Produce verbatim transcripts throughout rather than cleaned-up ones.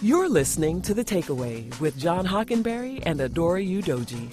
You're listening to The Takeaway with John Hockenberry and Adora Udoji.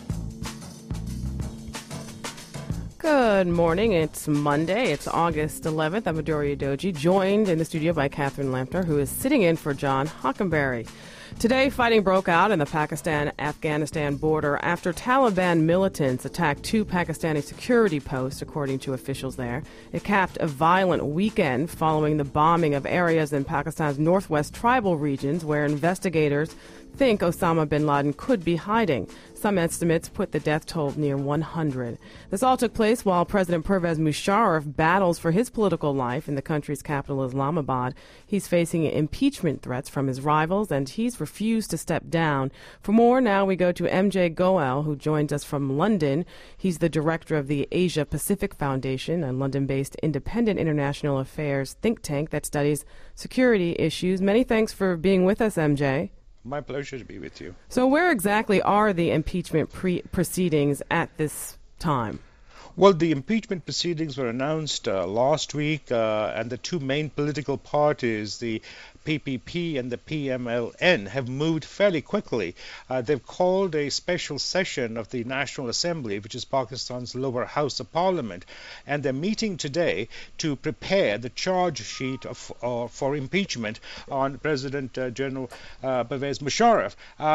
Good morning. It's Monday. It's August eleventh. I'm Adora Udoji, joined in the studio by Catherine Lampner, who is sitting in for John Hockenberry. Today, fighting broke out in the Pakistan-Afghanistan border after Taliban militants attacked two Pakistani security posts, according to officials there. It capped a violent weekend following the bombing of areas in Pakistan's northwest tribal regions where investigators think Osama bin Laden could be hiding. Some estimates put the death toll near one hundred. This all took place while President Pervez Musharraf battles for his political life in the country's capital, Islamabad. He's facing impeachment threats from his rivals, and he's refused to step down. For more, now we go to M J Goel, who joins us from London. He's the director of the Asia Pacific Foundation, a London-based independent international affairs think tank that studies security issues. Many thanks for being with us, M J. My pleasure to be with you. So where exactly are the impeachment pre- proceedings at this time? Well, the impeachment proceedings were announced uh, last week, uh, and the two main political parties, the P P P and the P M L N, have moved fairly quickly. Uh, they've called a special session of the National Assembly, which is Pakistan's lower house of parliament, and they're meeting today to prepare the charge sheet of, uh, for impeachment on President uh, General uh, Pervez Musharraf.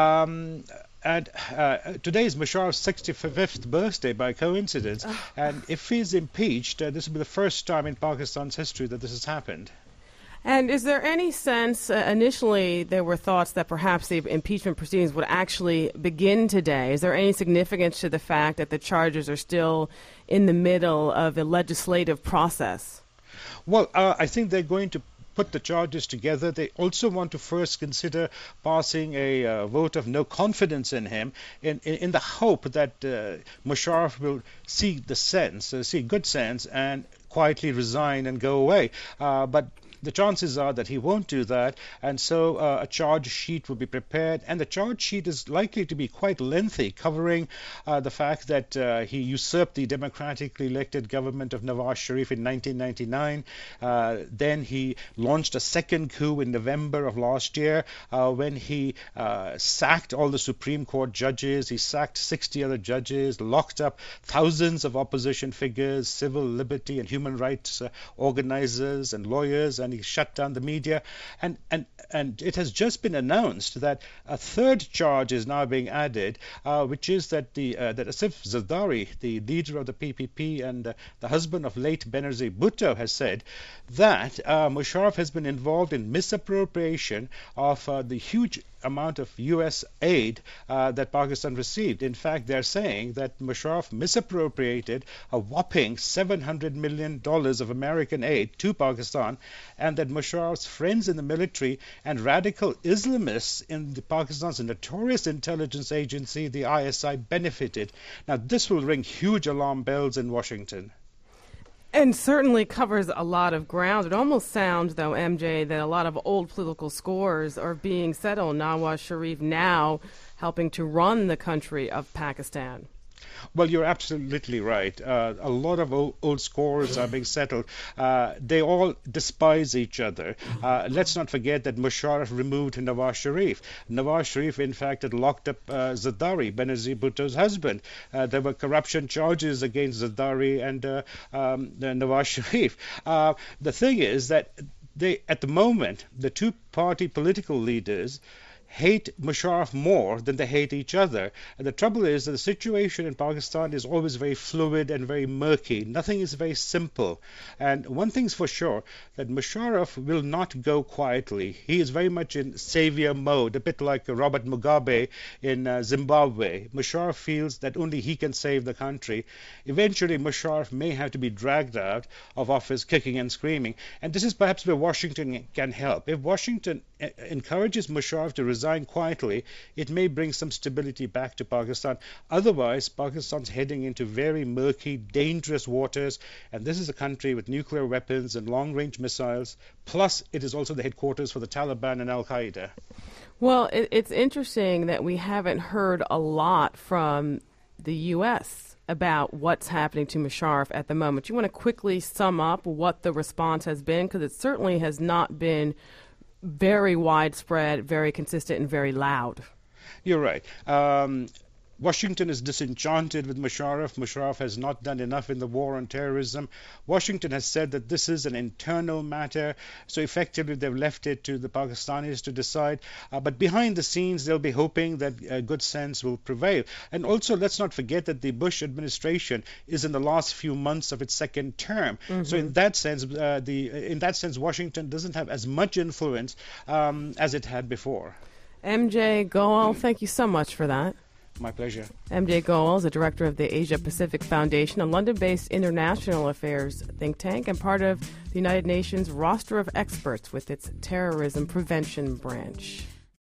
Um, And uh, today is Musharraf's sixty-fifth birthday by coincidence. Oh. And if he's impeached, uh, this will be the first time in Pakistan's history that this has happened. And is there any sense, uh, initially there were thoughts that perhaps the impeachment proceedings would actually begin today. Is there any significance to the fact that the charges are still in the middle of a legislative process? Well, uh, I think they're going to put the charges together. They also want to first consider passing a uh, vote of no confidence in him in, in, in the hope that uh, Musharraf will see the sense, uh, see good sense, and quietly resign and go away. Uh, but the chances are that he won't do that, and so uh, a charge sheet will be prepared, and the charge sheet is likely to be quite lengthy, covering uh, the fact that uh, he usurped the democratically elected government of Nawaz Sharif in nineteen ninety-nine. Uh, then he launched a second coup in November of last year uh, when he uh, sacked all the Supreme Court judges. He sacked sixty other judges, locked up thousands of opposition figures, civil liberty and human rights uh, organizers and lawyers, and he shut down the media, and, and, and it has just been announced that a third charge is now being added, uh, which is that the uh, that Asif Zardari, the leader of the P P P and uh, the husband of late Benazir Bhutto, has said that uh, Musharraf has been involved in misappropriation of uh, the huge amount of U S aid uh, that Pakistan received. In fact, they're saying that Musharraf misappropriated a whopping seven hundred million dollars of American aid to Pakistan, and that Musharraf's friends in the military and radical Islamists in the Pakistan's notorious intelligence agency, the I S I, benefited. Now, this will ring huge alarm bells in Washington. And certainly covers a lot of ground. It almost sounds, though, M J, that a lot of old political scores are being settled. Nawaz Sharif now helping to run the country of Pakistan. Well, you're absolutely right. Uh, a lot of old, old scores are being settled. Uh, they all despise each other. Uh, let's not forget that Musharraf removed Nawaz Sharif. Nawaz Sharif, in fact, had locked up uh, Zardari, Benazir Bhutto's husband. Uh, there were corruption charges against Zardari and uh, um, Nawaz Sharif. Uh, the thing is that they, at the moment, the two-party political leaders hate Musharraf more than they hate each other. And the trouble is that the situation in Pakistan is always very fluid and very murky. Nothing is very simple. And one thing's for sure, that Musharraf will not go quietly. He is very much in savior mode, a bit like Robert Mugabe in uh, Zimbabwe. Musharraf feels that only he can save the country. Eventually, Musharraf may have to be dragged out of office kicking and screaming. And this is perhaps where Washington can help. If Washington uh, encourages Musharraf to resign quietly, it may bring some stability back to Pakistan. Otherwise, Pakistan's heading into very murky, dangerous waters, and this is a country with nuclear weapons and long-range missiles, plus it is also the headquarters for the Taliban and Al-Qaeda. Well, it, it's interesting that we haven't heard a lot from the U S about what's happening to Musharraf at the moment. You want to quickly sum up what the response has been, because it certainly has not been very widespread, very consistent, and very loud. You're right. Um, Washington is disenchanted with Musharraf. Musharraf has not done enough in the war on terrorism. Washington has said that this is an internal matter, so effectively they've left it to the Pakistanis to decide. Uh, but behind the scenes, they'll be hoping that uh, good sense will prevail. And also, let's not forget that the Bush administration is in the last few months of its second term. Mm-hmm. So in that sense, uh, the in that sense, Washington doesn't have as much influence um, as it had before. M J Goel, thank you so much for that. My pleasure. M J Goel is the director of the Asia Pacific Foundation, a London-based international affairs think tank and part of the United Nations roster of experts with its terrorism prevention branch.